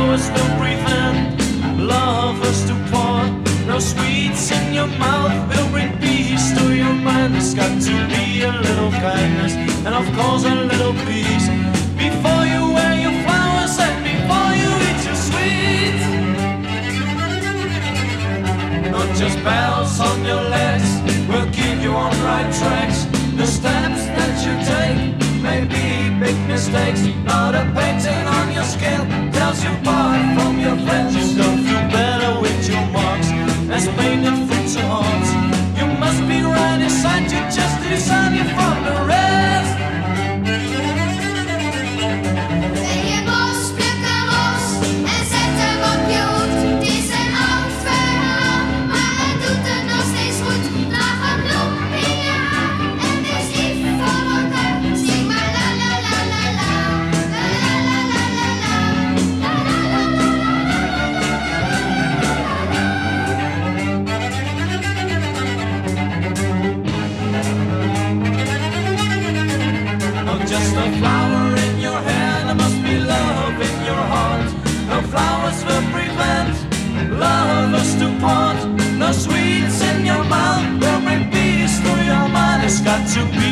flowers will breathe in, lovers to part. No sweets in your mouth will bring peace to your mind. There's got to be a little kindness and of course a little peace before you wear your flowers and before you eat your sweets. Not just bells on your legs will keep you on right tracks. The steps that you take may be big mistakes. Not a painting on your skin tells you apart from your friends. You don't feel better with your marks as painted fruits and hearts. You must be right inside you just to discern you from the rest. En je bos, pluk een ros en zet hem op je hoed. Het is een oud verhaal, maar het doet het nog steeds goed. Draag een bloem in je haar en wees lief voor elkaar. Zing maar la la la la la, la la la la la la, la la la la Not just a flower in your hand, there must be love in your heart. No flowers will prevent lovers to part. No sweets in your mouth will bring peace to your mind. It's got to be